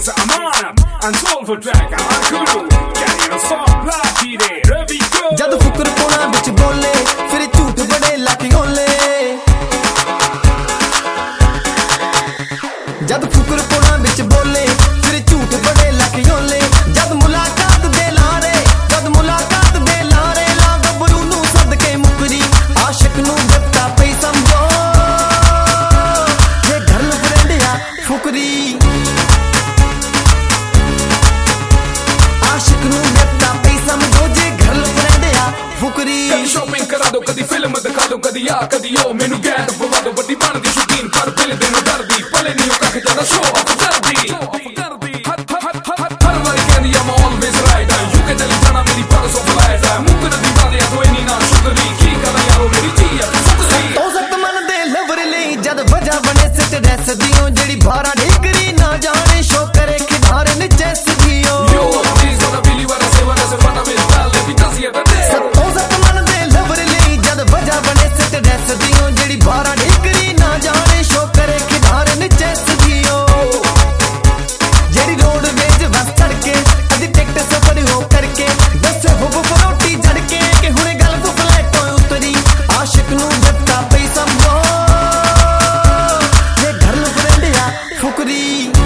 is Aman and Soulful Track Aman Guru carrying a song Lucky Day Ravi Go जद फुकर पोना बिच बोले फिर झूठ बड़े लाके होले जद फुकर पोना बिच बोले फिर झूठ बड़े लाके होले जद मुलाकात दे लारे ला गबरू नू सदके मुकरी आशिक नू गत्ता पई समझो ये गर्लफ्रेंड या फुकरी आशिक नू गत्ता पई समझो जे गर्लफ्रेंड या फुकरी कदी शॉपिंग करा दो कदी फिल्म दिखा दो कदी आ कदी ओ मेनू गैंड पवा दो बड़ी बनदी शौकीन पर पहले दिन डरदी पले नहीं कख ज्यादा शो ऑफ करदी हर वारी कहंदी I'm always right you can tell जाना मेरी परस ऑफ लाइट मुकर दी बातें तो इनी ना शुक्री की करा यारो मेरी चीया सतसी तो सत मन दे लवर ਲਈ जद वजह बने सिट रस दियो जेड़ी 12 डिग्री ना जाने शो करे खिधारे नीचे सिधियो yo please don't believe what I say what I will tell let me tell you the day तो सत मन दे लवर ਲਈ जद वजह बने सिट रस दियो जेड़ी 12 डिग्री ना जाने शो करे खिधारे नीचे सिधियो जेड़ी रोड वेज बस चढ़ के अदी टिकट सफर हो करके दस हो फरोटी जड़ के कि हुने गल को फ्लैटों उतरी आशिक नू जत्ता पई समझो ये गर्लफ्रेंड या फुकरी